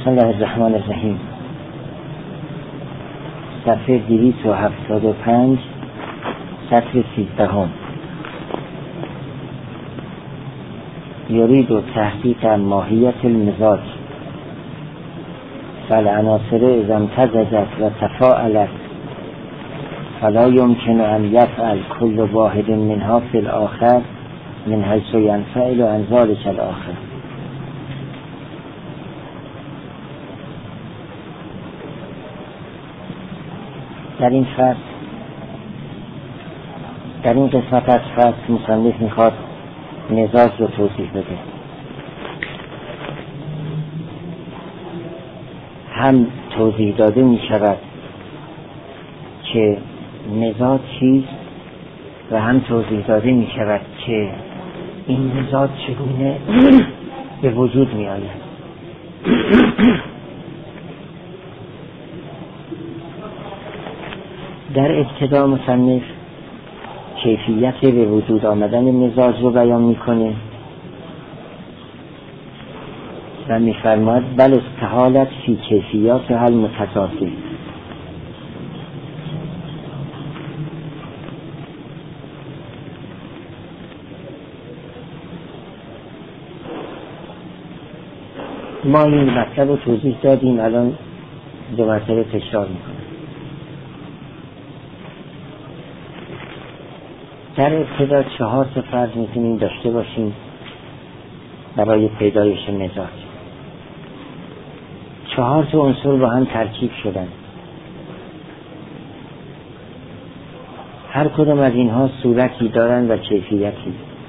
بسم الله الرحمن الرحیم. صفحه 275 سطر 13. یرید تحقیق ماهیت المزاج فالعناصر اذا امتزجت و تفاعلت فلا يمكن ان يفعل كل واحد منها في الاخر من حيث ينفعل عن ذلك الاخر. در این قسمت از فصل مصنف میخواد مزاج رو توضیح بده. هم توضیح داده میشود که مزاج چیست و هم توضیح داده میشود که این مزاج چگونه به وجود می آید. در ابتدا مصنف کیفیت به وجود آمدن مزاج رو بیان میکنه و میفرماید بل استحالت فی کیفیات هل متضاده. ما این مطلب رو توضیح دادیم، الان دو مرتبه تکرار میکنم. در ابتدا 4 فرض میتونیم داشته باشیم برای پیدایش مزاج. 4 عنصر با هم ترکیب شدن. هر کدام از اینها صورتی دارن و کیفیتی.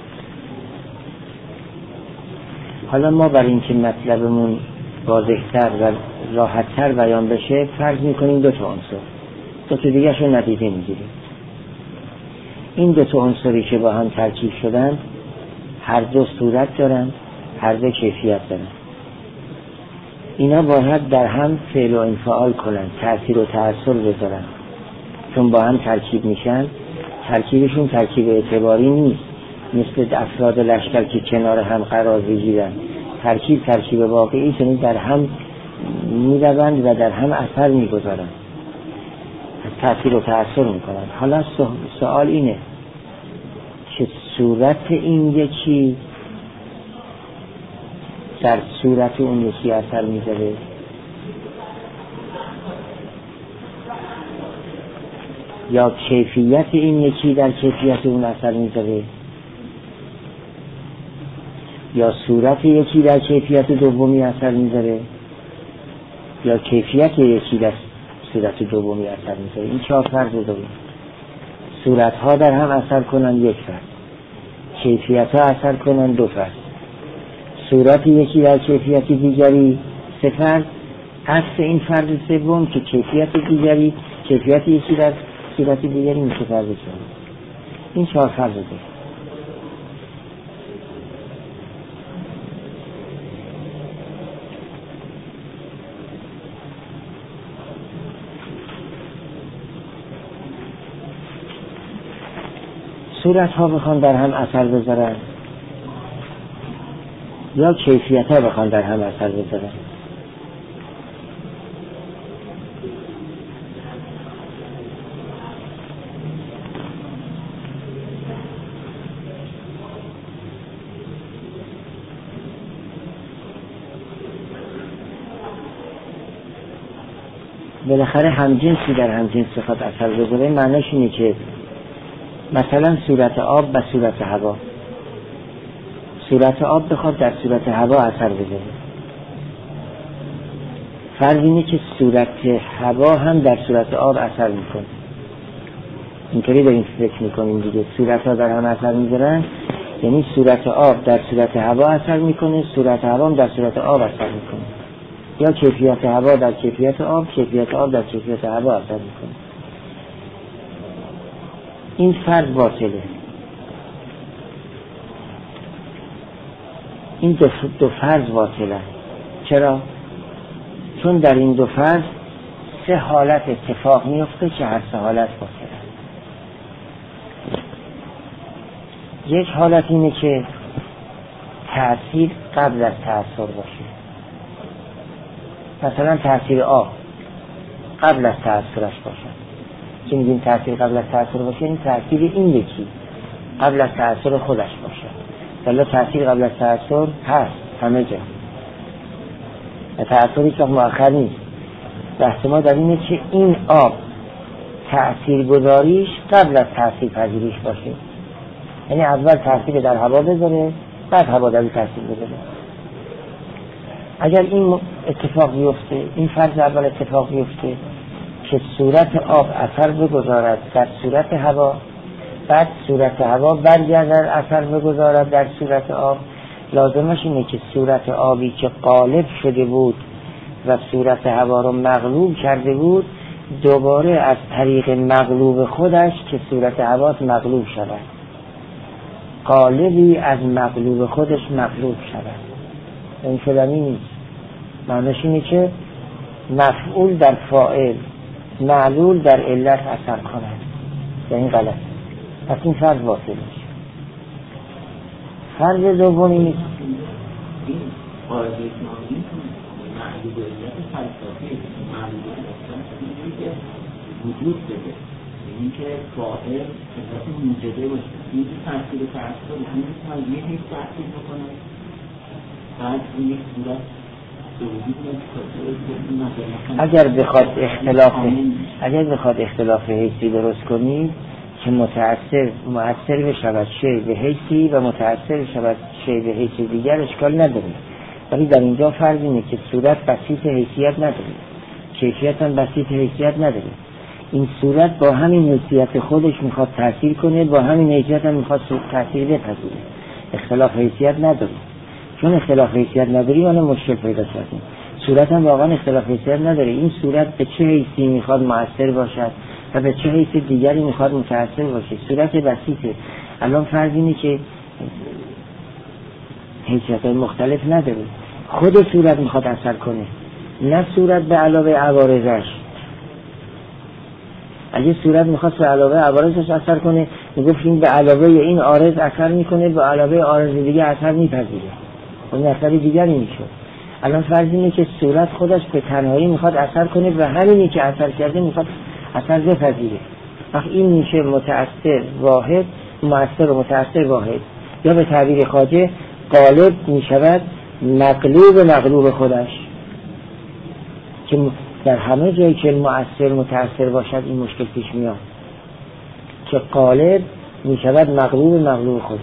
حالا ما برای اینکه مطلبمون واضح‌تر و راحت‌تر بیان بشه فرض میکنیم 2 عنصر، 2 دیگه شو ندیده میگیریم. این 2 عنصری که با هم ترکیب شدن هر دو صورت دارن، هر دو کیفیت دارن. اینا باید در هم فعل و انفعال کنن، تأثیر و تأثیر بذارن. چون با هم ترکیب میشن، ترکیبشون ترکیب اعتباری نیست، مثل افراد لشکر که کنار هم قرار بگیرن. ترکیب واقعی، یعنی در هم میروند و در هم اثر میگذارن، تأثیر و تأثیر میکنن. حالا سوال اینه که صورت این یکی در صورت اون یکی اثر میذاره یا کیفیت این یکی در کیفیت اون اثر میذاره یا صورت یکی در کیفیت دومی اثر میذاره یا کیفیت یکی در صورت دومی اثر میذاره. این 4 فرض رو داریم. صورت ها در هم اثر کنن 1 فرض، کیفیت ها اثر کنن 2 فرض، صورت یکی در کیفیت دیگری 3 فرض، عکس این فرض سوم که کیفیت دیگری کیفیت یکی در صورت دیگری میشه فرض 4. این 4 فرض رو داریم. صورت ها بخوان در هم اثر بذارن یا کیفیت ها بخوان در هم اثر بذارن. بالاخره همجنسی در همجنس بخواد اثر بذاره، معنیش اینه که مثلا صورت آب و صورت هوا، صورت آب بخواد در صورت هوا اثر بذاره، فرض اینه که صورت هوا هم در صورت آب اثر میکنه. اینطوری داریم فکر میکنیم دیگه. صورت ها در هم اثر میذارن، یعنی صورت آب در صورت هوا اثر میکنه، صورت هوا هم در صورت آب اثر میکنه، یا کیفیت هوا در کیفیت آب، کیفیت آب در کیفیت هوا اثر میکنه. این فرض باطله. این دو فرض باطله. چرا؟ چون در این 2 فرض 3 حالت اتفاق میفته که هر 3 حالت باطله. یک حالت اینه که تأثیر قبل از تأثیر باشه، مثلا تأثیر آب قبل از تأثیرش باشد. که میگیم تأثیر قبل از تأثیر باشه، این تأثیر این یکی قبل از تأثیر خودش باشه. ولی تأثیر قبل از تأثیر هست همه جا و تأثیری که مؤخر نیست. بحث ما در اینه که این آب تأثیر گذاریش قبل از تأثیر پذیریش باشه، یعنی اول تأثیر در هوا بذاره بعد هوا در تأثیر بذاره. اگر این اتفاق بیفته، این فرض اول اتفاق بیفته که صورت آب اثر بگذارد در صورت هوا، بعد صورت هوا برگردد اثر بگذارد در صورت آب، لازمش اینه که صورت آبی که غالب شده بود و صورت هوا رو مغلوب کرده بود دوباره از طریق مغلوب خودش که صورت هوا مغلوب شود، غالبی از مغلوب خودش مغلوب شود. این شدنی نیست. معنیش اینه که مفعول در فاعل، معلول در علت اثر کند. این غلط. پس این فرض باطل میشه. فرض دومی نیست. این قاعده اسلامی معلول علت فلسفی معلول علت که وجود بده، این که فاعل علت موجبه باشه، این که تأثیر تأثیر همین تغییر هیچ تأثیر بکنه، بعد این یک صورت اگر بخواد اختلاف حیثی درست کنید که مؤثر بشود شیء به حیثی و متأثر بشود شیء به حیث دیگر اشکال نداره، ولی در اینجا فرض اینه که صورت بسیط حیثیت نداره، کیفیت هم بسیط حیثیت نداره. این صورت با همین حیثیت خودش میخواد تأثیر کنه، با همین حیثیت هم میخواد تأثیر بپذیره، اختلاف حیثیت نداره. چون اختلاف حیثیت نداری یعنی مشکل پیدا کردیم. صورت هم واقعا اختلاف حیثیت نداره. این صورت به چه حیثی میخواد مؤثر باشد و به چه حیث دیگری میخواد متأثر باشه. صورت بسیطه. الان فرض اینه که حیثیت مختلف نداره، خود صورت میخواد اثر کنه، نه صورت به علاوه عوارضش. اگه صورت میخواد به علاوه عوارضش اثر کنه میگفتیم به علاوه این عارض اثر میکنه، به علاوه عارض دیگه اثر میپذیره، اون اثر دیگری میشه. الان فرض اینه که صورت خودش به تنهایی میخواد اثر کنه و همینی که اثر کرده میخواد اثر بپذیره. وقت این میشه متأثر واحد، مؤثر و متأثر واحد، یا به تعبیر خواجه غالب میشود مغلوب خودش. که در همه جایی که مؤثر متأثر باشد این مشکل پیش میاد که غالب میشود مغلوب خودش.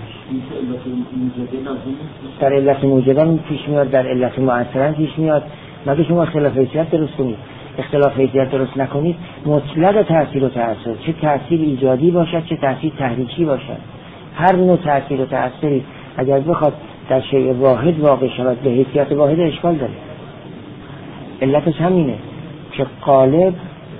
در علت موجبه پیش میاد، در علت مؤثرا پیش میاد. مگه شما اختلاف حیثیت درست کنید؟ اختلاف حیثیت درست نکنید مطلق تأثیر و تأثیر، چه تأثیر ایجادی باشد چه تأثیر تحریکی باشد، هر نوع تأثیر و تأثیری اگر بخواد در شیء واحد واقع شود به حیثیت واحد اشکال داره. علتش همینه که غالب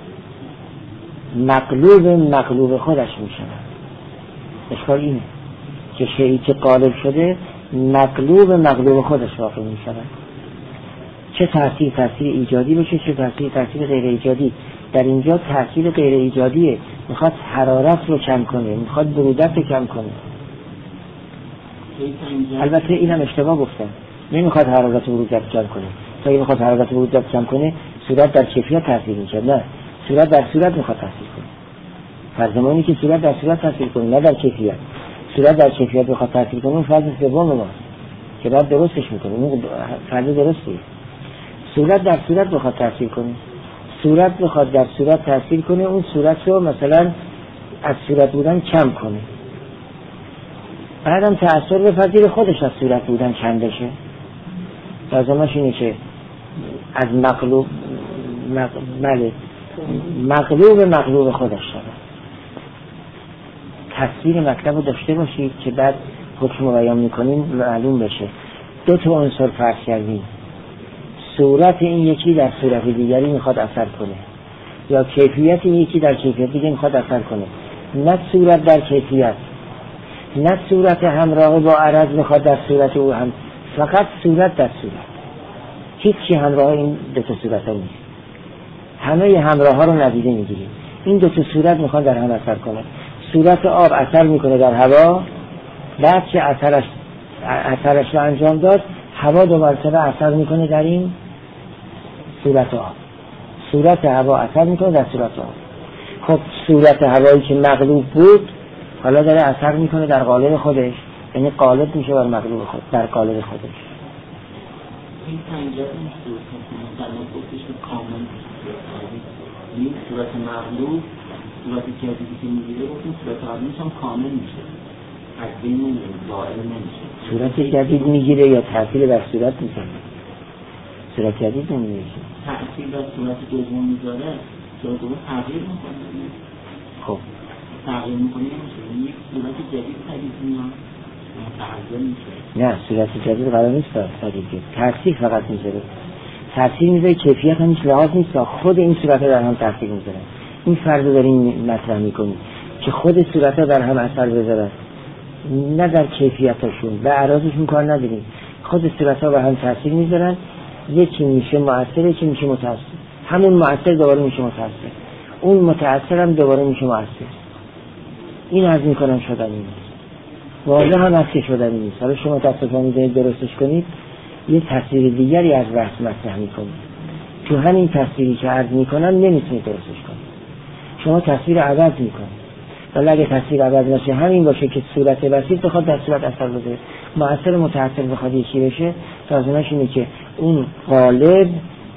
مغلوب خودش میشود. اشکال اینه که شیئی که غالب شده مغلوب خودش واقع میشود. چه تأثیر ایجادی باشه چه تأثیر غیر ایجادی. در اینجا تأثیر غیر ایجادیه، میخواد حرارت رو کم کنه، میخواد برودت رو کم کنه. البته اینم اشتباه گفتم، نمیخواد حرارت و برودت کم کنه. تا اگه میخواد حرارت و برودت کم کنه صورت در کیفیت تأثیر میکنه، نه، صورت در صورت میخواد تأثیر کنه. فرضمانی که صورت در صورت تأثیر کنه نه در کیفیت. صورت در کیفیت بخواد تأثیر کنه اون فرض سوم ماست که بعد درستش میکنه، اون فرض درسته. صورت در صورت بخواد تأثیر کنه، صورت بخواد در صورت تأثیر کنه، اون صورت رو مثلا از صورت بودن کم کنه، بعدم تأثیر بپذیر خودش از صورت بودن کم بشه. لازمش اینه که از مغلوب خودش شده. تصویر مطلب رو داشته باشید که بعد حکم رو بیان میکنیم معلوم بشه. دو تا عنصر فرض کردیم، صورت این یکی در صورت دیگری میخواد اثر کنه، یا کیفیت این یکی در کیفیت دیگری میخواد اثر کنه. نه صورت در کیفیت، نه صورت همراه با عرض میخواد در صورت او هم، فقط صورت در صورت. هیچی همراه این دو تا صورت ها نیست، همه همراه ها رو ندیده میگیریم. این دو تا صورت میخواد در هم اثر کنه. صورت آب اثر میکنه در هوا، بعد که اثرش رو انجام داد هوا دو مرتبه اثر میکنه در این صورت آب. صورت هوا اثر میکنه در صورت آب. خب صورت هوایی که مغلوب بود حالا داره اثر میکنه در قالب خودش، یعنی قالب میشه بر مغلوب خود، در قالب خودش. این پنجاب این صورت مثلا گفتش که کامل این صورت مغلوب صورت جدیدی که میگیره گفتیم صورت قبلیش هم کامل میشه، از بین زائل نمیشه. صورت جدید میگیره یا تأثیر بر صورت میکنه؟ صورت جدید نمیشه، تأثیر بر صورت دوم میذاره، صورت دوم تغییر میکنه. خب تغییر میکنه نمیشه، یک صورت جدید پدید میاد تغییر میشه. نه صورت جدید قرار نیست پدید بیاد، تأثیر فقط میذاره. تأثیر میذاره، کیفیت هم هیچ لحاظ نیست، خود این صورت ها در هم تأثیر میذاره. این فرض رو داریم مطرح میکنیم که خود صورت ها در هم اثر بذاره، نه در کیفیتشون و اعراضشون کار نداریم. خود صورت ها بر هم تأثیر میذارن، یکی میشه مؤثر یکی میشه متأثر، همون مؤثر دوباره میشه متأثر، اون متأثر هم دوباره میشه مؤثر. این از میکنم شدنی نیست، واضح هم از که شدنی نیست. حالا شما دستتون میدونید درستش کنید، یه تصویر دیگری از بحث مطرح میکنید، تو همین تصویری که عرض میکنم نمیتونید درستش کنید، شما تصویر عوض میکنید. ولی اگه تصویر عوض نشه همین باشه که صورت بسیط بخواد در صورت اثر بذاره، مؤثر متأثر بخواد یکی بشه، لازمش اینه که اون قالب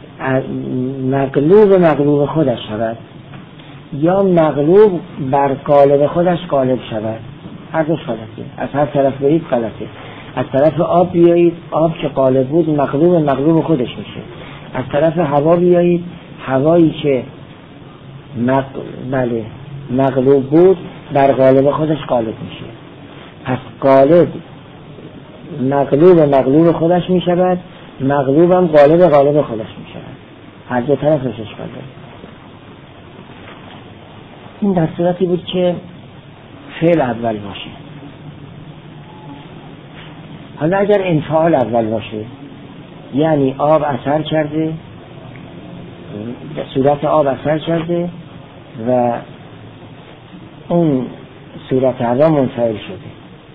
مغلوب خودش شود یا مغلوب بر قالب خودش قالب شود. هر دوش غلطه، از هر طرف برید غلطه. از طرف آب بیایید، آب که قالب بود مغلوب خودش میشه. از طرف هوا بیایید، هوایی که مغلوب بود بر قالب خودش قالب میشه. پس قالب مغلوب خودش میشود، مغلوبم قالب خودش میشود. هر دو طرفش اشکال داره. این در صورتی بود که فعل اول باشه. حالا اگر انفعال اول باشه، یعنی آب اثر کرده، صورت آب اثر کرده و اون صورت هوا منفعل شده،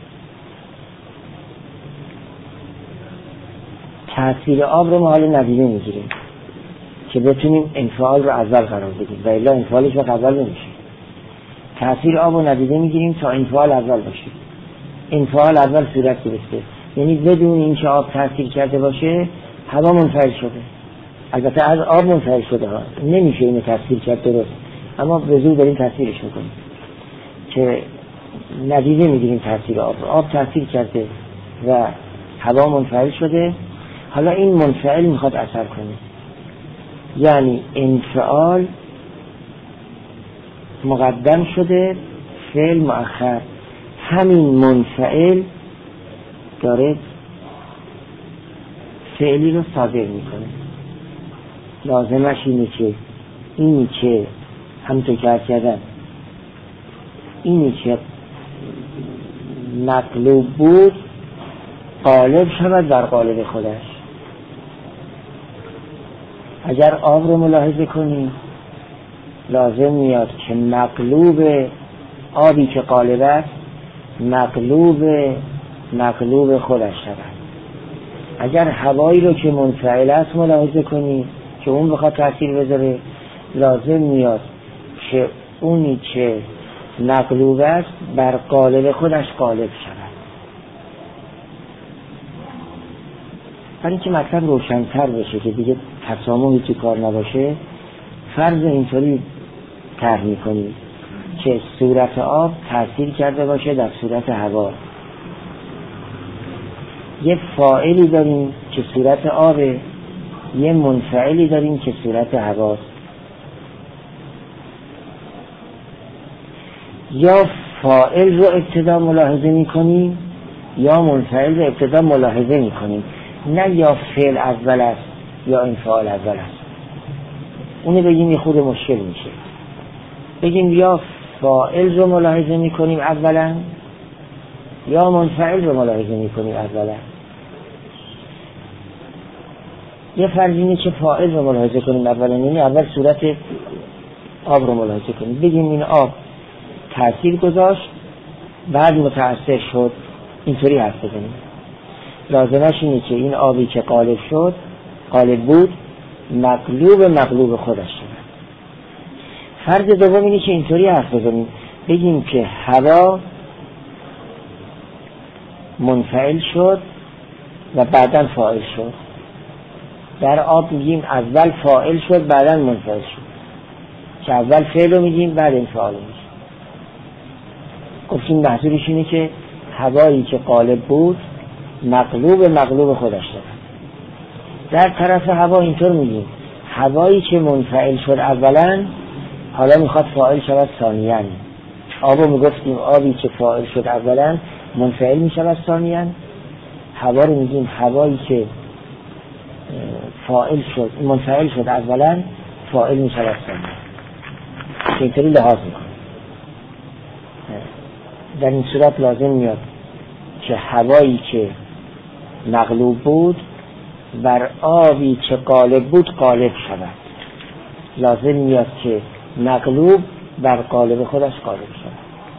تأثیر آب رو ما حالا ندیده میگیریم که بتونیم انفعال رو اول قرار بدیم و الا انفعالش وقت اول نمیشه. تأثیر آب رو ندیده میگیریم تا انفعال اول باشه. انفعال اول صورت گرفته، یعنی بدون اینکه آب تأثیر کرده باشه هوا منفعل شده. البته از آب منفعل شده ها، نمیشه اینو تفسیر کرد درست، اما به زور داریم تفسیرش میکنیم که ندیده میگیریم تأثیر آب. آب تأثیر کرده و هوا منفعل شده، حالا این منفعل میخواد اثر کنه، یعنی انفعال مقدم شده، فعل مؤخر. همین منفعل داره فعلی رو صادر میکنه. لازمش اینه که اینی که همونطور که عرض کردم، اینی که مطلوب بود غالب شود بر قالب خودش. اگر آب رو ملاحظه کنیم لازم میاد که مقلوب آبی که قالب است مقلوب خودش شود. اگر هوایی رو که منفعل است ملاحظه کنیم که اون بخواد تأثیر بذاره، لازم میاد که اونی که مقلوب است بر قالب خودش قالب شود. برای اینکه مطلب روشن‌تر بشه که دیگه تسامحی تو کار نباشه، فرض اینطوری طرح می‌کنیم که صورت آب تأثیر کرده باشه در صورت هوا. یه فاعلی داریم که صورت آبه، یه منفعلی داریم که صورت هواست. یا فاعل رو ابتدا ملاحظه می‌کنیم یا منفعل رو ابتدا ملاحظه می‌کنیم، نه یا فعل اول است یا انفعال اول است. اونو بگیم یه خود مشکل میشه. بگیم یا فاعل رو ملاحظه میکنیم اولا یا منفعل رو ملاحظه میکنیم اولا. یه فرض اینه که فاعل رو ملاحظه کنیم اولا، یعنی اول صورت آب رو ملاحظه کنیم، بگیم این آب تأثیر گذاشت بعد متأثر شد، اینطوری حرف بزنیم. لازمش اینه که این آبی که قالب شد، قالب بود مغلوب خودش شود. فرض دوم اینه که اینطوری حرف بزنیم بگیم که هوا منفعل شد و بعداً فاعل شد. در آب میگیم اول فاعل شد بعداً منفعل شد، که اول فعل رو میگیم بعد این فاعل رو میگیم. گفتیم محضورش اینه که هوایی که غالب بود مغلوب خودش شد. در طرف هوا اینطور میگیم هوایی که منفعل شد اولا حالا میخواد فاعل شود ثانیاً. آبو میگفتیم آبی که فاعل شد اولا منفعل میشود ثانیاً. هوا رو میگیم هوایی که منفعل شد اولا فاعل میشود ثانیاً. اینطوری لحاظ میکنیم. در این صورت لازم میاد که هوایی که مغلوب بود بر آبی که غالب بود غالب شود. لازم میاد که مغلوب بر غالب خودش غالب شود.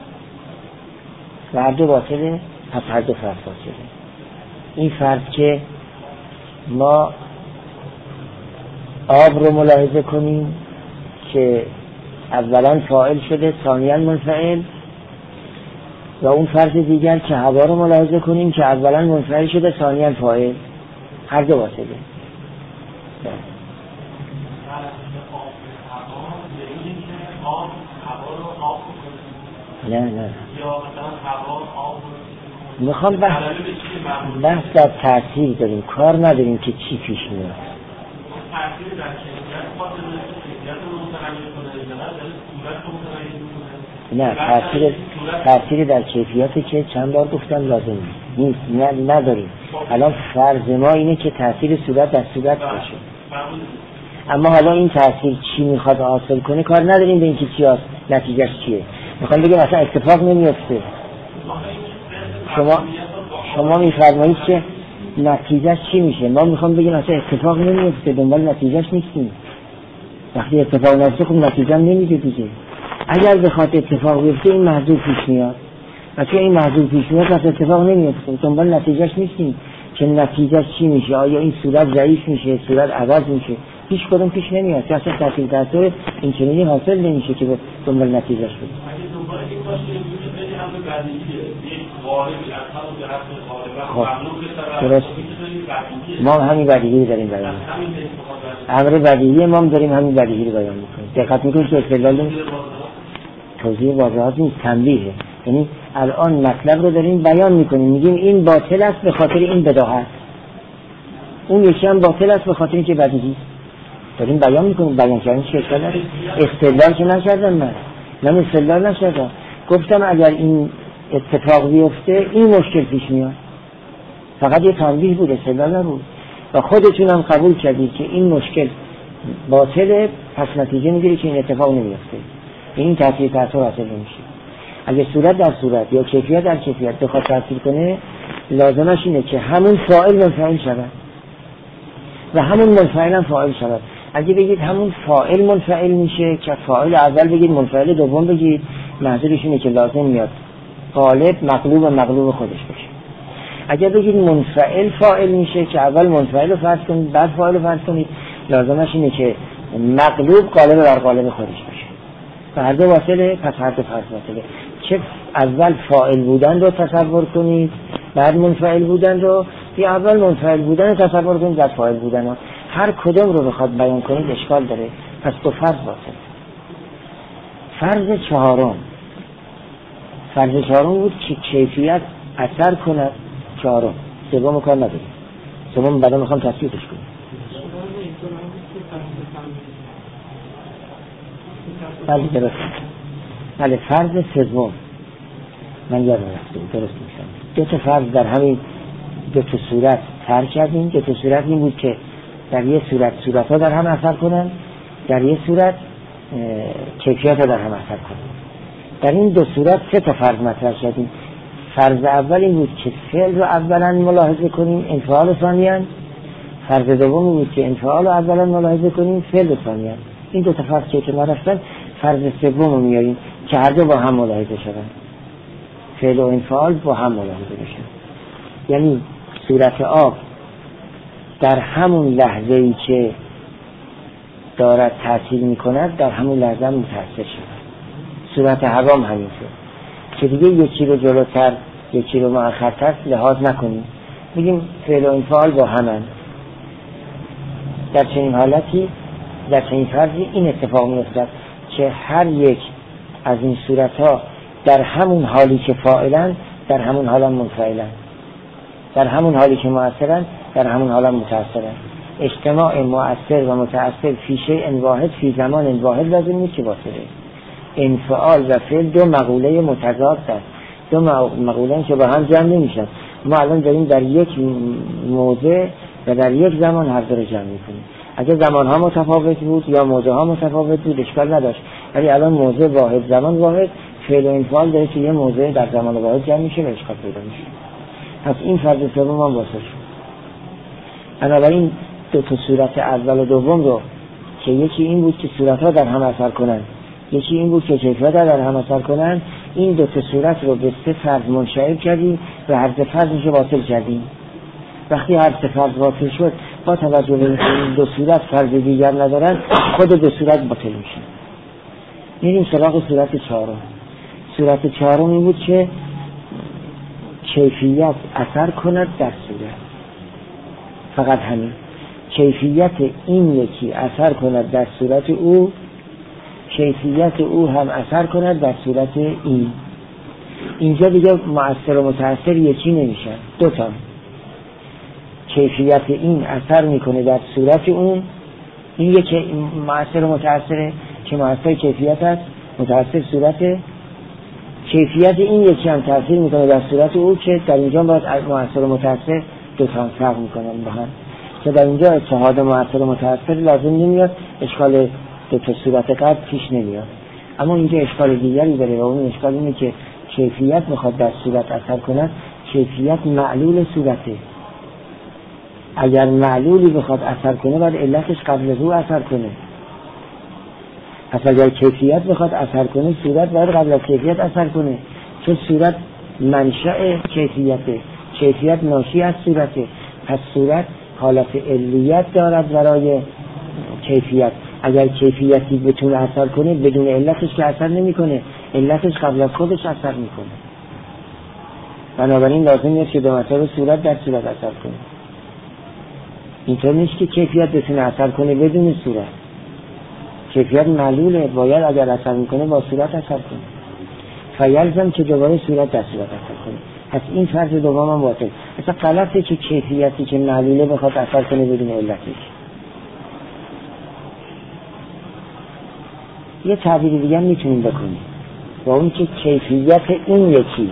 و هر دو باطله، پس هر دو فرض باطله. این فرض که ما آب رو ملاحظه کنیم که اولا فاعل شده ثانیاً منفعل، و اون فرض دیگر که هوا رو ملاحظه کنیم که اولا منفعل شده ثانیاً فاعل، هر دو باطله. نه میخوام بحث در تأثیر داریم، کار نداریم که چی پیش میاد. نه تأثیر در کیفیاتی که چند بار گفتم لازم نیست، نداریم. الان فرض ما اینه که تأثیر صورت در صورت باشه، اما حالا این تأثیر چی میخواد حاصل کنه کار نداریم به اینکه چی نتیجهش چیه. میخوام بگم اصلا اتفاق نمیفته. شما میفرمایید که نتیجهش چی میشه، ما میخوام بگیم اصلا اتفاق نمیفته، دنبال نتیجهش نیستیم. وقتی اتفاق نفته خب نتیجه نمیده دیگه. اگر بخواد اتفاق بیفته این محذور پیش میاد، و چون این محذور پیش میاد پس اتفاق نمیفته، دنبال نتیجهش نیستیم که نتیجهش چی میشه. آیا این صورت ضعیف میشه، صورت عوض میشه، هیچ کدوم پیش نمیاد که اصلا تأثیر این چنینی حاصل نمیشه که دنبال نتیجهش بود. خب درست، ما همین بدیهی داریم بیان میکنیم. امر بدیهی ما داریم همین بدیهی رو بیان میکنیم. دقت میکنیم که استدلال توضیح واضحات نیست، تنبیهه. یعنی الان مطلب رو داریم بیان میکنیم، میگیم این باطل است به خاطر این بداهت، اون یکی هم باطل است به خاطر اینکه بدیهی داریم بیان میکنیم. بیان کردن چه اشکال داره؟ استدلال که نکردم، من استدلال نکردم، گفتم اگر این اتفاق بیفته این مشکل پیش میاد. فقط یه تنبیه بود، استدلال نبود. و خودتون هم قبول کردید که این مشکل باطله، پس نتیجه میگیره که این اتفاق نمیفته، این تأثیر حاصل نمیشه. اگه صورت در صورت یا کیفیت در کیفیت بخواد تأثیر کنه، لازمش اینه که همون فاعل منفعل شود و همون منفعل هم فاعل شود. اگه بگید همون فاعل منفعل میشه که فاعل اول بگید منفعل دوم بگید، منظورش اینه که لازم میاد غالب مغلوب خودش باشه. اگر بگید منفعل فاعل میشه که اول منفعل رو فرض کنید بعد فاعل رو فرض کنید، لازمش اینه که مغلوب غالب بر غالب خودش باشه. و هر دو واصله، پس هر دو فرض واصله. چه اول فاعل بودن رو تصور کنید بعد منفعل بودن رو، یا اول منفعل بودن رو تصور کنید بعد فاعل بودن رو. هر کدوم رو بخواد بیان کنید اشکال داره، پس دو فرض واصله. فرض چهارم بود که کیفیت اثر کند. چهارم، سوم کار نداریم، سوم بعدا میخوام تصویرش کنیم. بله درست. بله فرض سوم من یادم رفته درست میشم. دو تا فرض در همین دو تا صورت فرض کردیم. دو تا صورت این بود که در یه صورت ها در هم اثر کنن، در یه صورت کیفیت ها در هم اثر کنن. در این دو صورت سه تا فرض مطرح کردیم. فرض اول این بود که فعل رو اولا ملاحظه کنیم انفعال ثانیاً. فرض دوم بود که انفعال رو اولا ملاحظه کنیم فعل ثانیاً. این دو تا فرض که ما رفتن، فرض سوم رو میاریم که هر دو با هم ملاحظه شدن، فعل و انفعال با هم ملاحظه بشن. یعنی صورت آب در همون لحظه‌ای که دارد تأثیر میکند در همون لحظه متأثر شود. صورت هوا هم همینطور که دیگه یکی رو جلوتر یکی رو مؤخرتر لحاظ نکنیم، بگیم فعل و انفعال با همند. در چنین حالتی، در چنین فرضی این اتفاق می‌افتد که هر یک از این صورت‌ها در همون حالی که فاعلن در همون حال منفعلن، در همون حالی که مؤثرن در همون حال متأثرن. اجتماع مؤثر و متأثر فی شیء واحد فی زمان واحد لازم نیست که باطله. انفعال و فعل دو مقوله متضاد است، دو مقوله که با هم جمع نمیشن. ما الان داریم در یک موضع و در یک زمان هر دو رو جمع میکنیم. اگه زمانها متفاوت بود یا موضعها متفاوت بود اشکال نداشت، ولی الان موضع واحد زمان واحد، فعل و انفعال داره که یه موضع در زمان واحد جمع میشه و اشکال پیدا میشه. پس این فرض سوم هم واسه شد. بنابراین دو تا صورت اول و دوم رو که یکی این بود که صورتها در هم اثر کنن، یکی این بود که کیفیت‌ها در هم اثر کنن، این دو تا صورت رو به سه فرض منشعب کردیم و هر سه فرضش رو باطل کردیم. وقتی هر سه فرض باطل شد، با توجه به اینکه این دو صورت فرض دیگر ندارن، خود دو صورت باطل میشه. میریم سراغ صورت چهارم. صورت چهارم این بود که کیفیت اثر کند در صورت، فقط همین. کیفیت این یکی اثر کند در صورت او، کیفیت او هم اثر کند در صورت این. اینجا دیگه مؤثر و متأثر یکی نمیشن، دوتا. کیفیت این اثر میکنه در صورت اون، این یکی مؤثر و متأثره که مؤثر کیفیت است، متأثر صورت. کیفیت این یکی هم تأثیر میکنه در صورت او که در اینجا باید مؤثر و متأثر دوتا فرق میکنن با هم، که در اینجا اتحاد مؤثر و متأثر لازم نمیاد، اشکال دو تا صورت قبل پیش نمیاد. اما اینجا اشکال دیگری داره و اون اشکال اینه که کیفیت میخواد در صورت اثر کند، کیفیت معلول صورته. اگر معلولی بخواد اثر کنه باید علتش قبل از او اثر کنه. پس اگر کیفیت بخواد اثر کنه صورت باید قبل از کیفیت اثر کنه، چون صورت منشأ کیفیته، کیفیت ناشی از صورته. پس صورت حالت علیت دارد برای کیفیت. اگر کیفیتی بتونه اثر کنه بدون علتش که اثر نمیکنه، علتش قبل از خودش اثر میکنه. بنابراین لازم نیست که دو مرتبه صورت در صورت اثر کنه. اینطور نیست که کیفیت بتونه اثر کنه بدون صورت. کیفیت معلوله، باید اگر اثر میکنه با صورت اثر کنه. فیلزم که دوباره صورت در صورت اثر کنه. پس این فرض دوم هم باطل. اصلا غلطه که کیفیتی که معلوله بخواد اثر کنه بدون علتش. یه تعبیر دیگه هم میتونیم بکنیم و اون که کیفیت این یکی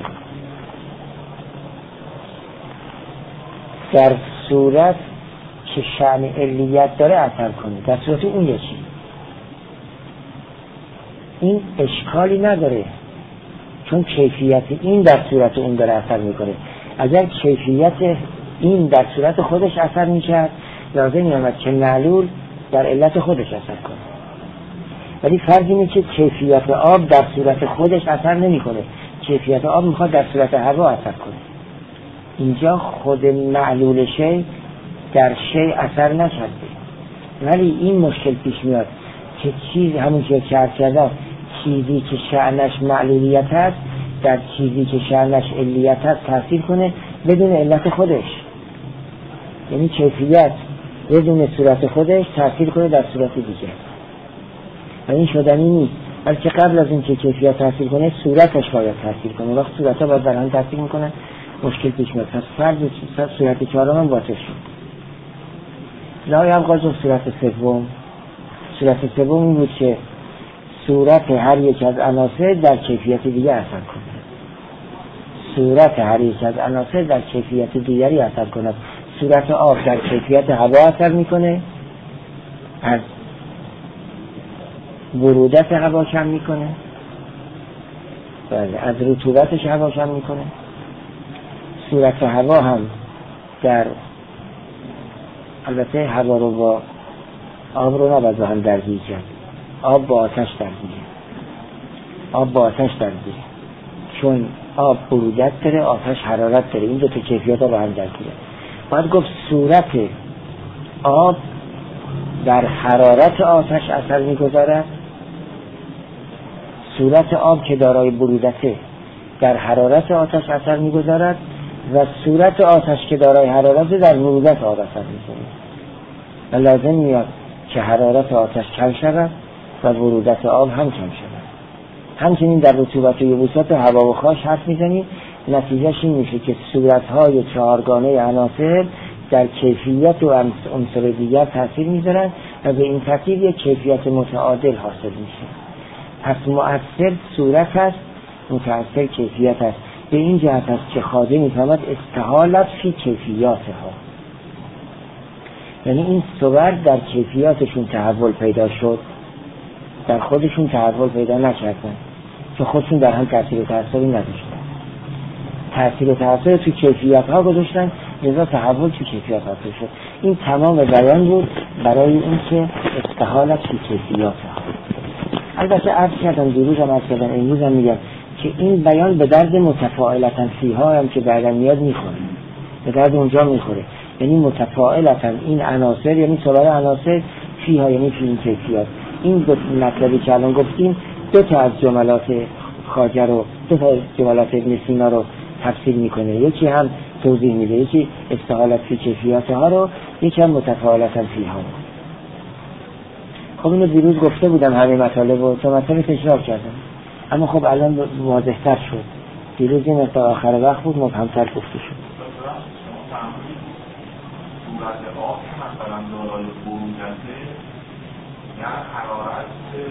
در صورت که شأن علیت داره اثر کنه در صورت اون یکی. این اشکالی نداره چون کیفیت این در صورت اون داره اثر میکنه. اگر کیفیت این در صورت خودش اثر میکرد لازم نیامد که معلول در علت خودش اثر کنه. ولی فرض اینه که کیفیت آب در صورت خودش اثر نمیکنه، کیفیت آب میخواد در صورت هوا اثر کنه. اینجا خود معلول شی در شی اثر نکرده، ولی این مشکل پیش میاد که چیز همون که عرض کردم، چیزی که شأنش معلولیت هست در چیزی که شأنش علیت هست تأثیر کنه بدون علت خودش. یعنی کیفیت بدون صورت خودش تأثیر کنه در صورت دیگه و این شدنی نیست، بلکه قبل از این که کیفیت تأثیر کنه صورتش باید تأثیر کنه. وقت صورتها باید در هم تأثیر میکنه مشکل پیش میاد. پس فرض صورت چهارم هم باطل شد. لا یبقی جز صورت سوم. صورت سوم این بود که صورت هر یک از عناصر در کیفیت دیگه اثر کنه. صورت هر یک از عناصر در کیفیت دیگری اثر کنه. صورت آب در کیفیت هوا اثر میکنه، از برودت هوا کم میکنه، بله از رطوبتش هوا کم میکنه. صورت هوا هم در البته هوا رو با آب رو نباید با هم درگیر کرد. آب با آتش درگیره، آب با آتش درگیره، چون آب برودت داره، آتش حرارت داره، این دو تا کیفیت ها با هم درگیره. باید گفت صورت آب در حرارت آتش اثر میگذارد، صورت آب که دارای برودته در حرارت آتش اثر میگذارد و صورت آتش که دارای حرارت در برودت آب اثر میگذارد و لازم میاد که حرارت آتش کم شود و برودت آب هم کم شود. همچنین در رطوبت و یبوست و هوا و خاش حرف میزنیم، نتیجهش این میشه که صورتهای چهارگانه عناصر در کیفیت و عنصر دیگر تاثیر میذارن و به این ترتیب یک کیفیت متعادل حاصل میشه. پس مؤثر صورت است، متأثر کیفیت است. به این جهت است که خواجه میفهمد استحالت فی کیفیاتها، یعنی این صور در کیفیاتشون تحول پیدا شد، در خودشون تحول پیدا نکردن، چون خودشون در هم تأثیر و تأثیری نداشتن. تأثیر و تأثیر تو کیفیتها گذاشتن، لذا تحول تو کیفیت حاصل شد. این تمام بیان بود برای این که استحالت فی کیفیاتها. البته عرض کردم دیروز هم عرض کردم امروز هم میگم که این بیان به درد متفاعلتن فیها هم که بعدا میاد میخوره، به درد اونجا میخوره. یعنی متفاعلتن این عناصر، یعنی صور عناصر فیها، یعنی فی این کیفیات. این دو مطلبی که الان گفتیم دو تا از جملات خواجه رو، دو تا جملات ابن سینا رو تفسیر میکنه. یکی هم توضیح میده، یکی استحالت فی کیفیاتها رو، یکی هم متفاعلتن فیها. خب اینو دیروز گفته بودم همه مطالب رو، تا مطالب تکرار کردم، اما خب الان واضح‌تر شد. دیروز این تا آخر وقت بود مبهم‌تر گفته شد. صورت آب مثلا دارای برودته یا حرارت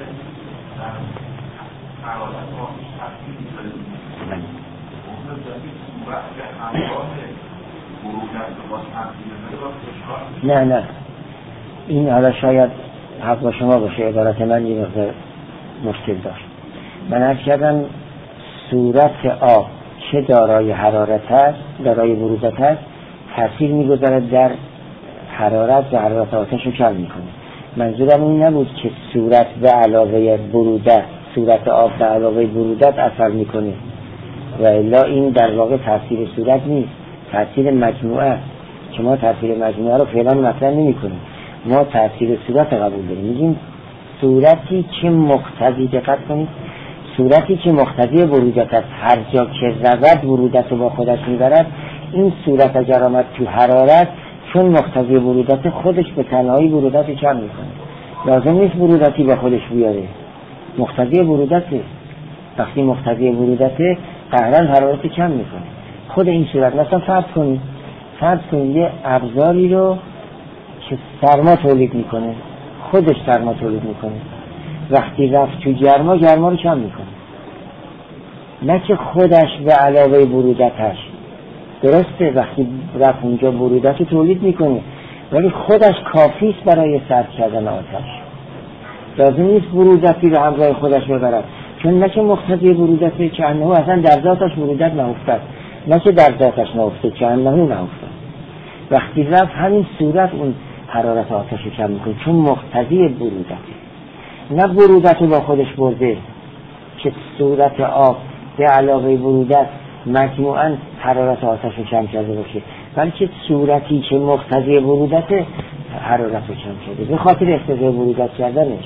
آبش تفصیل می‌ذاره. اون جایی صورت که همراه برودته با تفصیل می‌ذاره با نه این حالا شاید حق با شما باشه، عبارت من یه مقدار مشکل داشت. من عرض کردم صورت آب چه دارای حرارت است، دارای برودت است، تأثیر می‌گذارد در حرارت و حرارت آتش رو کم می‌کنه. منظورم این نبود که صورت به علاوه برودت، صورت آب به علاوه برودت اثر می‌کنه و الا این در واقع تأثیر صورت نیست، تأثیر مجموعه است که ما تأثیر مجموعه رو فعلا مطرح نمی‌کنیم. ما تأثیر صورت قبول داریم، میگیم صورتی که مقتضی، دقت کنید، صورتی که مقتضی برودت است، هر جا که رود برودت رو با خودش میبرد، این صورت اگر آمد تو حرارت، چون مقتضی برودت خودش به تنهایی برودت کم میکنه، لازم نیست برودتی با خودش بیاره، مقتضی برودته. وقتی مقتضی برودته قهرن حرارت کم میکنه. خود این صورت مثلا فرض کنید یه ابزاری رو که سرما تولید میکنه، خودش سرما تولید میکنه، وقتی رفت تو گرما رو کم میکنه، نه که خودش به علاوه برودتش. درسته وقتی رفت اونجا برودت تولید میکنه، ولی خودش کافیست برای سرد کردن آتش، لازم نیست برودتی رو همراه خودش ببرد، چون نه که مقتضی برودته که انه اصلا در ذاتش برودت نهفتد، نه که در ذاتش نهفته که انه نهفتد. وقتی رفت همین صورت اون حرارت آتش رو کم میکنه، چون مقتضی برودته، نه برودت رو با خودش برده که صورت آب به علاوه برودت مجموعاً حرارت آتش رو کم کرده باشه، بلکه صورتی که مقتضی برودت حرارت رو کم کرده به خاطر اقتضای برودت کردنش.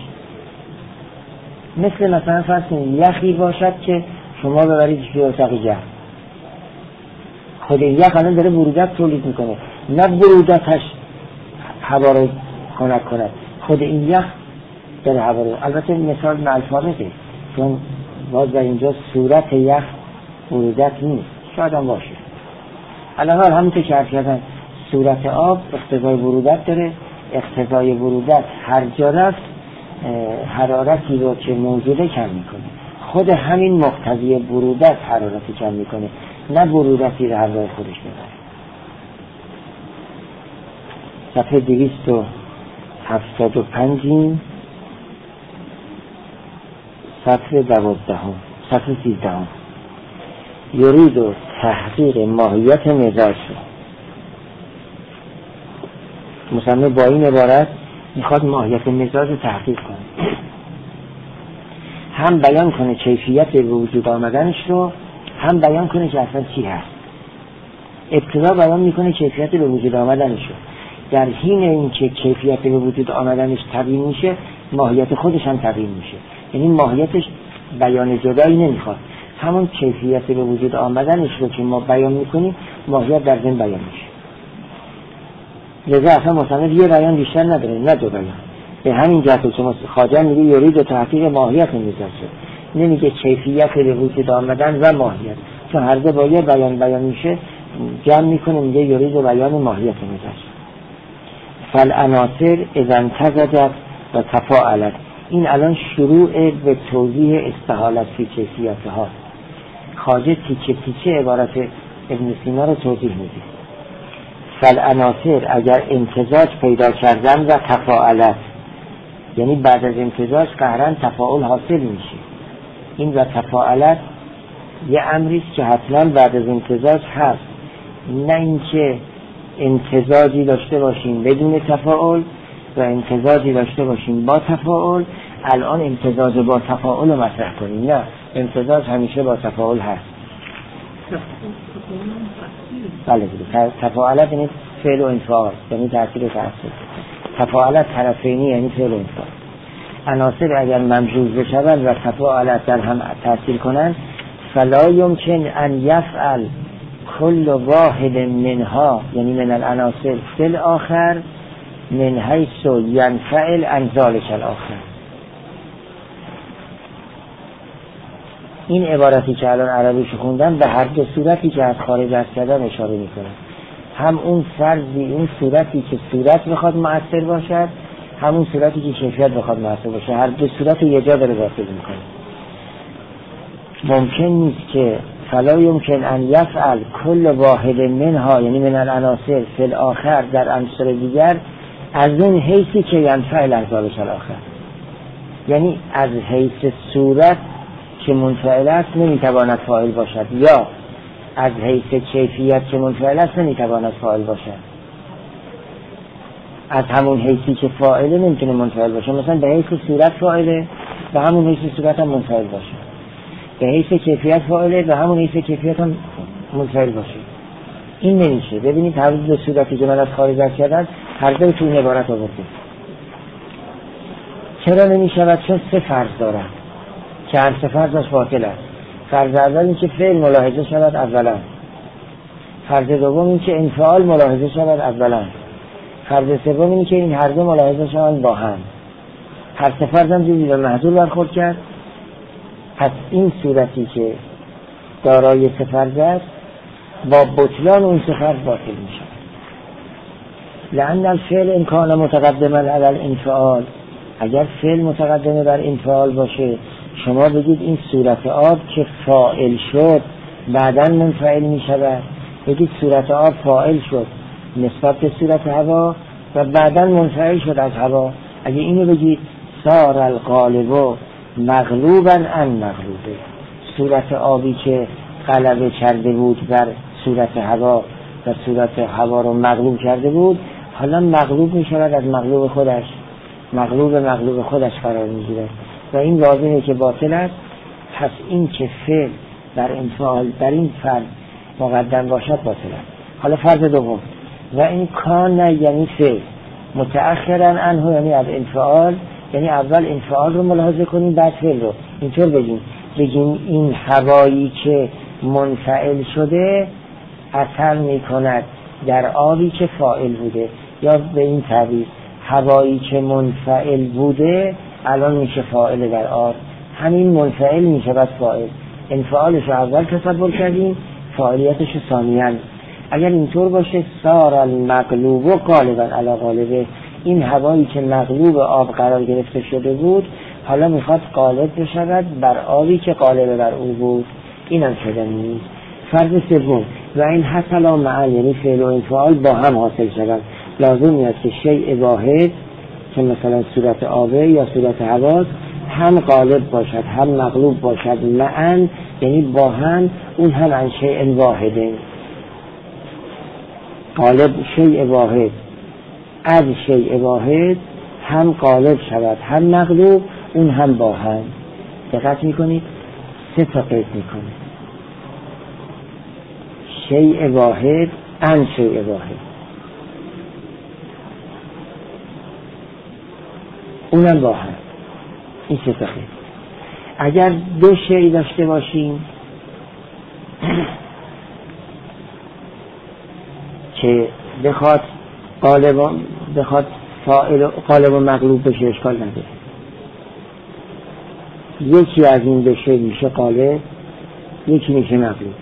مثلا فرض کنید یخی باشد که شما ببرید توی اتاق گرم، خود یخ الان داره برودت تولید میکنه، نه برودتش هوا رو خنک کند، خود این یخ داره هوا رو. البته مثال ملفاظه، چون باز در اینجا صورت یخ برودت نیست، شاید هم باشه. الان همونطور که عرض کردم صورت آب اقتضای برودت داره، اقتضای برودت هر جا رفت حرارتی رو که موجوده کم میکنه، خود همین مقتضی برودت حرارتی کم میکنه، نه برودتی رو همراه خودش ببره. صفحه 275 صفحه 12 صفحه 13 یرید و تحقیق ماهیت مزاج رو مصنف با این عبارت میخواد ماهیت مزاج رو تحقیق کنه، هم بیان کنه کیفیت به وجود آمدنش رو، هم بیان کنه که اصلا چی هست. ابتدا بیان میکنه کیفیت به وجود آمدنش رو، در حین اینکه کیفیت به وجود آمدنش تبیین میشه، ماهیت خودش هم تبیین میشه. یعنی ماهیتش بیان جدایی نمیخواد، همون کیفیت به وجود آمدنش رو که ما بیان میکنیم ماهیت در ذهن بیان میشه. لذا اصلا مصنف یه بیان بیشتر نداره، نه دو بیان. به همین جهت که خواجه میگه یورید تحقیق ماهیت میذاره، نمیگه کیفیت به وجود آمدن و ماهیت، چون هر دو با یه بیان میشه جمع میکنه، میگه یورید بیان ماهیت میذاره. فالعناصر اذا انتزجت و تفاعلت. این الان شروع به توضیح استحالت فی کیفیتها. خواجه تیکه تیکه عبارت ابن سینا رو توضیح میده. فالعناصر اگر امتزاج پیدا کردن و تفاعلت، یعنی بعد از امتزاج قهرن تفاعل حاصل میشه. این و تفاعلت یه امریست که حتما بعد از امتزاج هست، نه اینکه امتزاجی داشته باشیم بدون تفاعل و امتزاجی داشته باشیم با تفاعل. الان امتزاج با تفاعل رو مطرح کنیم، نه، امتزاج همیشه با تفاعل هست. بله بله، تفاعلت یعنی فعل و انفعال، یعنی تأثیر و تأثیر. تفاعلت طرفینی یعنی فعل و انفعال. عناصر اگر ممزوج بشوند و تفاعلت در هم تأثیر کنند، فلا یمکن ان یفعل کل واحد منها، یعنی من العناصر فی الاخر من حیث ینفعل عن ذلک الاخر. این عبارتی که الان عربیش خوندم به هر دو صورتی که از خارج از کردن اشاره میکنه. هم اون فرضی، اون صورتی که صورت بخواد مؤثر باشد، همون صورتی که کیفیت بخواد مؤثر باشه، هر دو صورت رو یه جا داره داخل میکنه. ممکن نیست که فلا یمکن ان یفعل کل واحد منها، یعنی من العناصر فی الاخر در عنصر دیگر، از اون حیثی که ینفعل عن ذلک الاخر، یعنی از حیث صورت که منفعل است نمیتواند فاعل باشد، یا از حیث کیفیت که منفعل است نمیتواند فاعل باشد. از همون حیثی که فاعله نمیتونه منفعل باشه، مثلا به حیث صورت فاعله و همون حیث صورت هم منفعل باشه، به حیث کیفیت فاعله و همون حیث کیفیت هم منفعل باشه. این نمیشه. ببینید هر دو صورتی که من از خارج از کردن هر دو تو این عبارت آورده. چرا نمیشود؟ چون سه فرض دارن که هر سه فرضش باطل است. فرض اول این که فعل ملاحظه شود اولا، فرض دوم این که انفعال ملاحظه شود اولا، فرض سوم این که این هر دو ملاحظه شوند با هم. هر سه فرض هم جزئی به محذور برخورد کرد. پس این صورتی که دارای سه فرض است با بطلان اون سه فرض باطل میشه. لأن الفعل ان کان متقدما علی الانفعال، اگر فعل متقدمه بر انفعال باشه، شما بگید این صورت آب که فاعل شد بعداً منفعل می شود، بگید صورت آب فاعل شد نسبت به صورت هوا و بعداً منفعل شد از هوا. اگه اینو بگید صار الغالب مغلوباً عن مغلوبه، صورت آبی که غلبه کرده بود بر صورت هوا و صورت هوا رو مغلوب کرده بود، حالا مغلوب می شود از مغلوب خودش، مغلوب خودش قرار می گیرد و این لازمه که باطل است. پس این که فعل در انفعال در این فرض مقدم باشد باطل است. حالا فرض دوم، و این کان یعنی فعل متأخرا عنه، یعنی از انفعال، یعنی اول انفعال رو ملاحظه کنیم بعد فعل رو. اینطور بگیم این هوایی که منفعل شده اثر می کند در آبی که فاعل بوده، یا به این تعبیر هوایی که منفعل بوده الان میشه فاعل در آب، همین منفعل میشه بعد فاعل. انفعالش رو اول تصور کردیم، فاعلیتش رو ثانیاً. اگر اینطور باشه صار المغلوب غالباً علی غالبه، این هوایی که مغلوب آب قرار گرفته شده بود حالا میخواد غالب بشود بر آبی که غالب بر او بود. اینم شدن نیست. فرض سوم، و این حصل معا، یعنی فعل و انفعال با هم حاصل شدن. لازم میاد که شیء واحد که مثلا صورت آبه یا صورت هواست هم غالب باشد هم مغلوب باشد معا، یعنی با هم، اون هم عن شیء واحده. غالب شیء واحد از شیء واحد هم غالب شود هم مغلوب، اون هم با هم. دقت میکنید؟ سه تا قید میکنید. شیء واحد عن شیء واحد. اونم با هم. این سه تا خیلی. اگر دو شی داشته باشیم که بخواد قالب و مغلوب بشه اشکال نداره. یکی از این دو شی میشه قالب، یکی میشه مغلوب.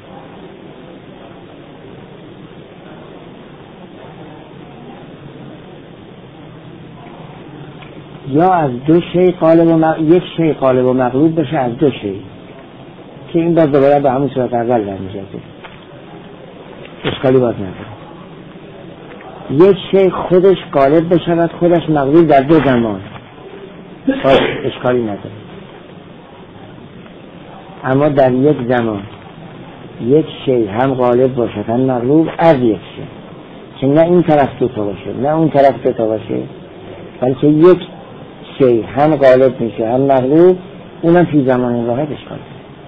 یا از دو شی یک شی قالب و مغلوب بشه از دو شی که این باز دوباره به همون صورت اول برمیگرده، اشکالی باز نداره. یک شی خودش غالب بشود خودش مغلوب در دو زمان باز اشکالی نداره. اما در یک زمان یک شی هم غالب باشد هم مغلوب از یک شی که نه این طرف دوتا باشه نه اون طرف دوتا باشه، بلکه یک شی هم غالب میشه هم مغلوب، اونم فی زمان واحد اشکال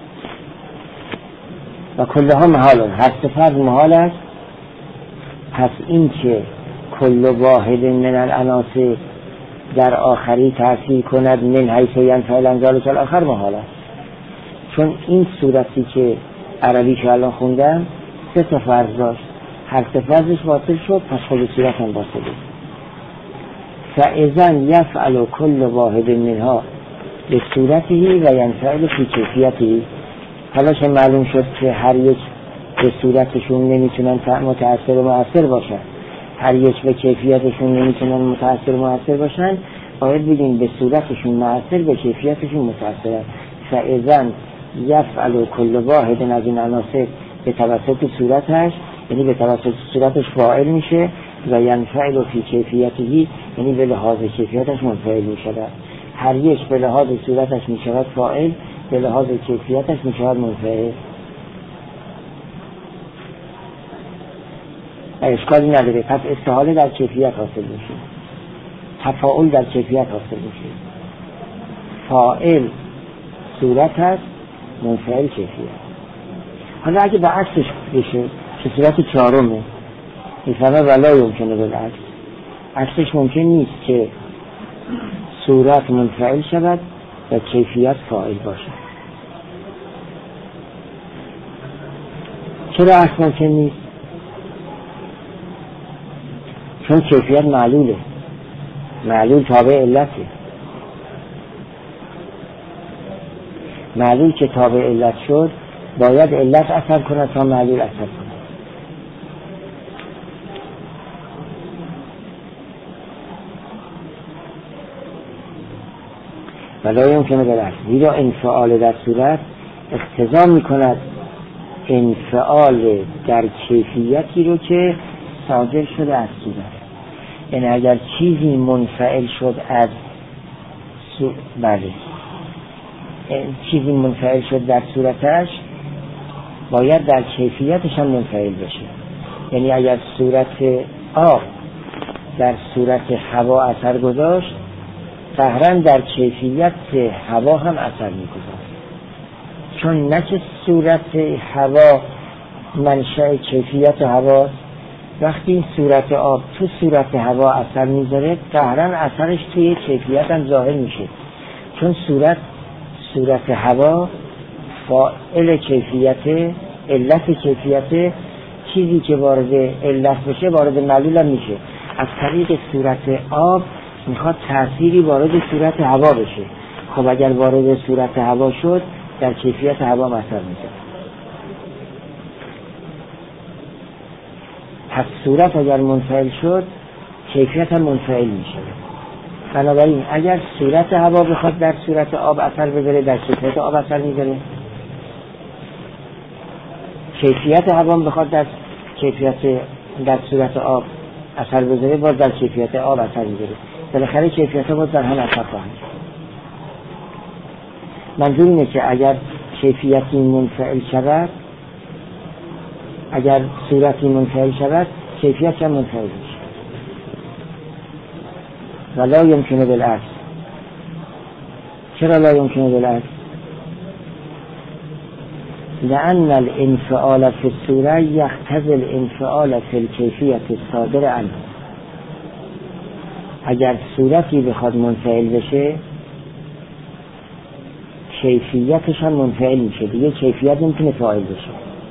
و کلها محال هست. هر فرض محال است. پس این که کل واحد من العناصر در آخری تأثیر کند من حیث ینفع الانزال آخر محال است. چون این صورتی که عربی شو الان خوندم سه تا فرض داشت، هر سه فرضش باطل شد، پس خود صورت هم باطل شد. فاذا یفعل کل واحد منها به صورتی و ینفعل فی کیفیتی. حالا که معلوم شد که هر یک به صورتشون نمیتونن متأثر و مؤثر باشن، هر یک به کیفیتشون نمیتونن متأثر و مؤثر باشن، باید بگیم به صورتشون مؤثر به کیفیتشون متأثر. فاذا یفعل کل واحد از این عناصر به توسط صورتش، یعنی به توسط صورتش فاعل میشه، و ینفعل فی کیفیتی، یعنی به لحاظ کیفیتش منفعل میشود. هر یک به لحاظ صورتش میشود فاعل، به لحاظ کیفیتش میشود منفعل. اشکالی نداره. پس استحاله در کیفیت حاصل میشه، تفاعل در کیفیت حاصل میشه. فاعل صورت هست، منفعل کیفیت. حالا اگه به عکسش بشه که صورت چهارمه میفهمه ولا یمکنه بالعکس، عکسش ممکن نیست که صورت منفعل شود و کیفیت فاعل باشد. چرا عکس ممکن نیست؟ چون کیفیت معلوله، معلول تابع علته. معلول که تابع علت شد باید علت اثر کند تا معلول اثر کند. ولی یمکنه بالعکس، زیرا انفعال در صورت اقتضا میکند انفعال در کیفیتی رو که صادر شده از صورت. یعنی اگر چیزی منفعل شد از چیزی منفعل شد در صورتش، باید در کیفیتش هم منفعل بشه. یعنی اگر صورت آب در صورت هوا اثر گذاشت، قهرن در کیفیت هوا هم اثر می‌گذارد. چون نه که صورت هوا منشأ کیفیت هواست، وقتی این صورت آب تو صورت هوا اثر میذاره، قهرن اثرش توی کیفیت هم ظاهر میشه. چون صورت هوا فاعل کیفیت، علت کیفیت، چیزی که وارد علت بشه وارد معلول هم میشه. از طریق صورت آب میخواد تأثیری وارد صورت هوا بشه. خب اگر وارد صورت هوا شد، در کیفیت هوا اثر میذاره. پس صورت اگر منفعل شد، کیفیت هم منفعل میشه. بنابراین اگر صورت هوا بخواد در صورت آب اثر بذاره، در کیفیت آب اثر میذاره. کیفیت هوا بخواد در صورت آب اثر بذاره، باز در کیفیت آب اثر میذاره. بالاخره کیفیت باز در هم اثر خواهد. منظور اینه که اگر کیفیتی منفعل شود، اگر صورتی منفعل شود، کیفیت هم منفعل میشه. ولا یمکنه بالعکس. چرا لا یمکنه بالعکس؟ لأن الانفعال في الصورة يقتضي الانفعال في الكيفية الصادرة عنه. اگر صورتی بخواد منفعل بشه کیفیتش هم منفعل میشه، دیگه کیفیت نمیتونه فاعل بشه.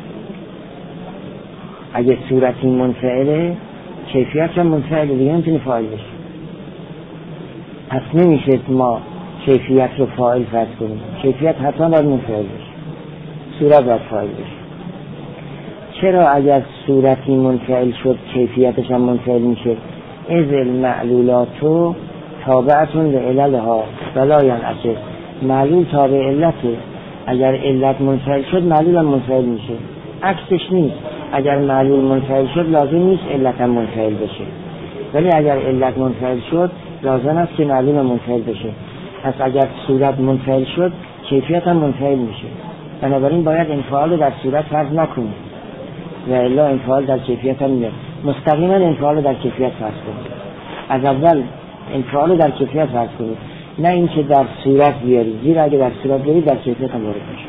اگر صورتی منفعله کیفیت هم منفعله، دیگه نمیتونه فاعل بشه. پس نمیشه ما کیفیت رو فاعل فرض کنیم، کیفیت حتما باید منفعل بشه، صورت باید فاعل بشه. چرا اگر صورتی منفعل شد کیفیتش هم منفعل میشه؟ اذ المعلولات تابعتون لعللها ولا ینعکس. معلول تابع علته، اگر علت منفعل شد معلول هم منفعل میشه، عکسش نیست. اگر معلول منفعل شد لازم نیست علت هم منفعل بشه، ولی اگر علت منفعل شد لازم است که معلول هم منفعل بشه. پس اگر صورت منفعل شد کیفیت هم منفعل میشه، بنابراین باید انفعال در صورت فرض نکنیم و الا انفعال در کیفیت هم میاد. مستقیما انفعال در کیفیت فرض کنیم، از اول انفعال در کیفیت فرض کنیم، نه اینکه در صورت بیارید، زیرا اگه در صورت بیارید در کیفیت هم وارد میشه.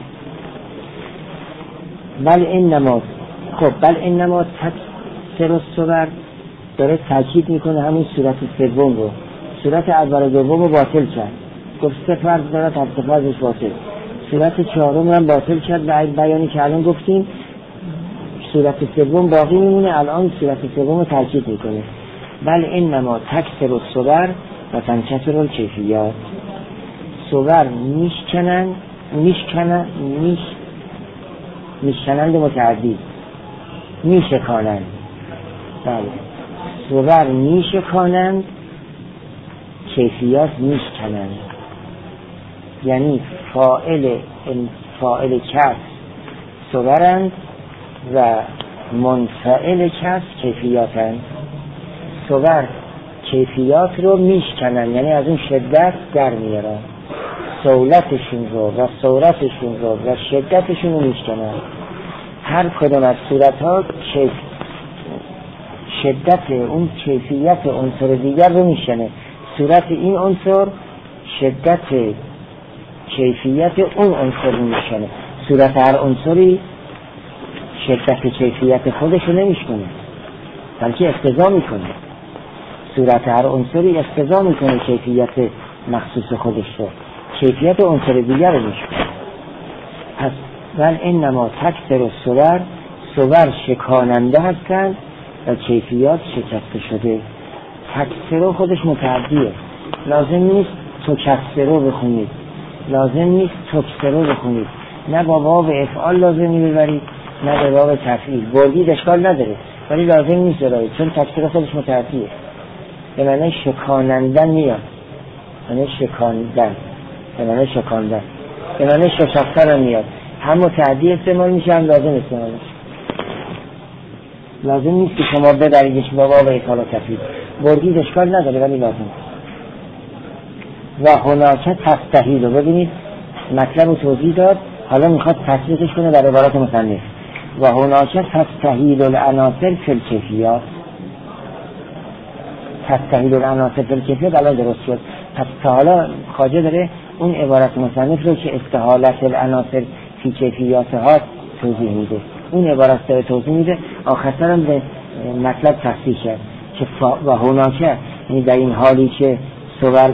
بل انما تکثر الصور داره تاکید میکنه همون صورت سوم رو، صورت اول و دوم رو باطل کرد، گفت سه فرض داره تا سه فرضش باطل. صورت چهارم هم باطل کرد به بیانی که الان گفتیم. صورت سوم باقی میمونه، الان صورت سوم رو تاکید میکنه. بل انما تکثر الصور و تنکثر الکیفیات. صور میشکنند متعدی، میشکانند. بله، صور میشکانند، کیفیات میشکنند. یعنی فاعل کسب صورند و منفعل کسب کیفیاتند. صور کیفیات رو میشکنن، یعنی از اون شدت در میارن، صولتشون رو و صورتشون رو و شدتشون رو میشکنن. هر کدوم از صورتها شدت اون کیفیت عنصر دیگر رو میشکنه. صورت این عنصر شدت کیفیت اون عنصر رو میشکنه. صورت هر عنصری شدت کیفیت خودش رو نمیشکنه، بلکه اقتضا میکنه. صورت هر عنصری اقتضا میکنه کیفیت مخصوص خودش رو، کیفیت عنصر دیگر رو میشکنه. پس ول انما تکثر الصور، صور شکاننده هستند و کیفیات شکسته شده. تکثر خودش متعدیه، لازم نیست تکثر بخونید، لازم نیست تکثر بخونید، نه با واو افعال لازمی ببرید نه با واو تفعیل. بردید اشکال نداره ولی لازم نیست ببرید، چون تکثر خودش متعدیه. به معنی شکانندن میاد، معنی شکاندن، به معنی شکاندن، به معنی شکستن هم میاد. هم متعدی استعمال میشه هم لازم استعمال میشه. لازم نیست که شما ببریدش با واو افعال و تفعیل، بردید اشکال نداره ولی لازم. و هناک تستحیل رو ببینید مطلب رو توضیح داد، حالا میخواد تطبیقش کنه در عبارات مصنف. و هناک تستحیل العناصر فی الکیفیات. تستحیل العناصر فی الکیفیات الان درست شد. پس تا حالا خواجه داره اون عبارت مصنف رو که استحالت العناصر فی کیفیاتها توضیح میده، اون عبارت داره توضیح میده، آخرتر هم به مطلب تفصیل کرد که و هناک، یعنی در این حالی که صور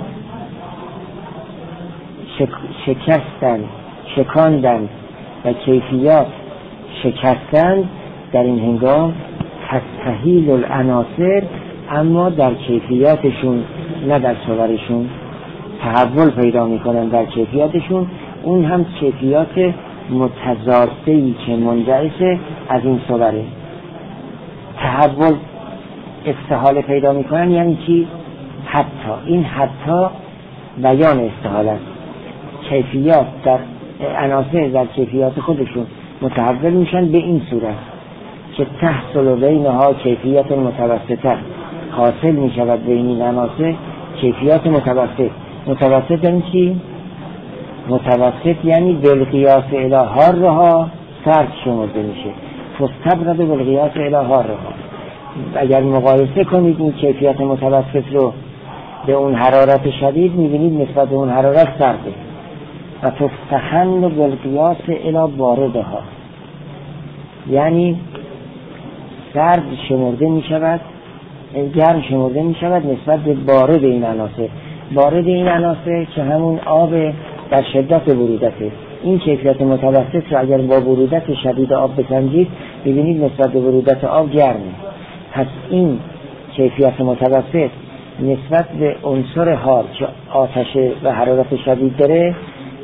شکستند، شکاندند و کیفیات شکستند، در این هنگام تستحیل العناصر، اما در کیفیاتشون نه در صورشون تحول پیدا میکنن در کیفیاتشون، اون هم کیفیات متضاده‌ای که منبعث از این صوره. تحول استحاله پیدا میکنن یعنی چی؟ حتی، این حتی بیان استحاله. کیفیات در عناصر در کیفیات خودشون متحول میشن به این صورت که تحصل بینها کیفیت متوسطه، حاصل میشود بین این عناصر کیفیات متوسط. متوسط یعنی چی؟ متوسط یعنی بالقیاس الی حارها سرد شمرده میشه، فاستبرد بالقیاس الی حارها. اگر مقایسه کنید این کیفیت متوسط رو به اون حرارت شدید، میبینید نسبت به اون حرارت سرده. و تستخن بالقیاس الی باردها، یعنی سرد شمرده میشود گرم شمرده می شود نسبت به بارد این عناصر. بارد این عناصر که همون آب در شدت برودته، این کیفیت متوسط رو اگر با برودت شدید آب بسنجید ببینید نسبت به برودت آب گرمه. پس این کیفیت متوسط نسبت به عنصر حار که آتش و حرارت شدید داره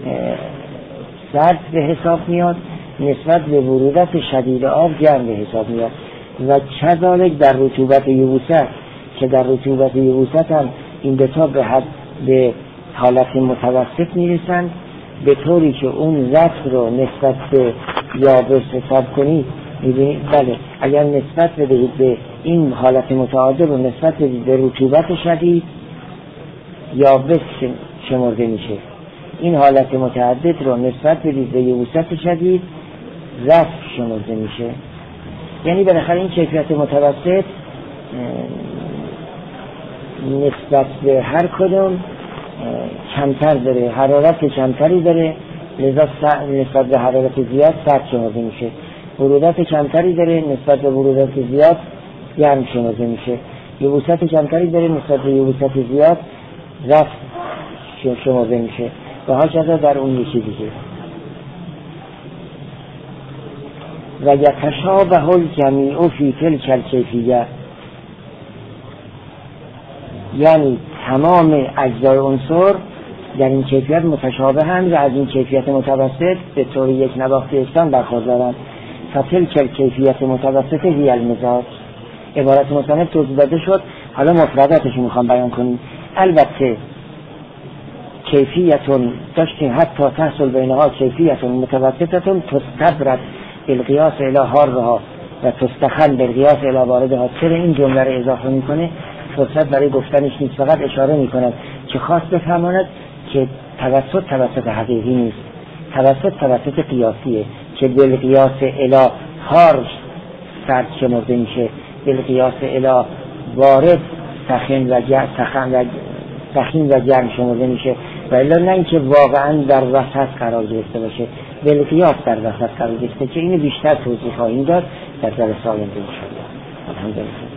سرد به حساب میاد، نسبت به برودت شدید آب گرم به حساب میاد. و کذالک در رطوبت یبوست که در رطوبت یبوست هم این دوتا به حالت متوسط میرسند، به طوری که اون رطب رو نسبت به یابس حساب کنید میبینید بله اگر نسبت بدهید به این حالت متعادل رو نسبت بدهید به رطوبت شدید یابس شمرده میشه، این حالت متعدد رو نسبت بدهید به یبوست شدید رطب شمرده میشه. یعنی بالاخره این کیفیت متوسط نسبت به هر کدوم کمتر داره، حرارت کمتری داره، لذا نسبت به حرارت زیاد سرد شمرده میشه. برودت کمتری داره، نسبت به برودت زیاد گرم شمرده میشه. یبوست کمتری داره، نسبت به یبوست زیاد رطب شمرده میشه و هاکذا در اون یکی دیگه. و یتشابه الجمیع فی تلک الکیفیه، یعنی تمام اجزای عنصر در این کیفیت متشابه هم و از این کیفیت متوسط به طور یک نواخت یکسان برخوردارند. فتلک الکیفیت متوسط هی المزاج. عبارت مصنف توضیح داده شد، حالا مفرداتش میخوام بیان کنیم. البته کیفیتون داشتیم حتی تحصل بینها کیفیتون متوسطتون تستبرد بالقیاس الی حارها و تستخن بالقیاس الی باردها. چرا این جمله رو اضافه میکنه؟ فرصت برای گفتنش نیست، فقط اشاره میکند که خواست بفرماند که توسط حقیقی نیست، توسط قیاسیه که بالقیاس الی حار سرد شمرده میشه، بالقیاس الی بارد سخین و گرم شمرده میشه، و الا نه اینکه واقعا در وسط قرار گرفته باشه، بالقیاس در وسط قرار گرفته که اینو بیشتر توضیح خواهیم داد در جلسه آینده ان شاء الله. الحمدلله.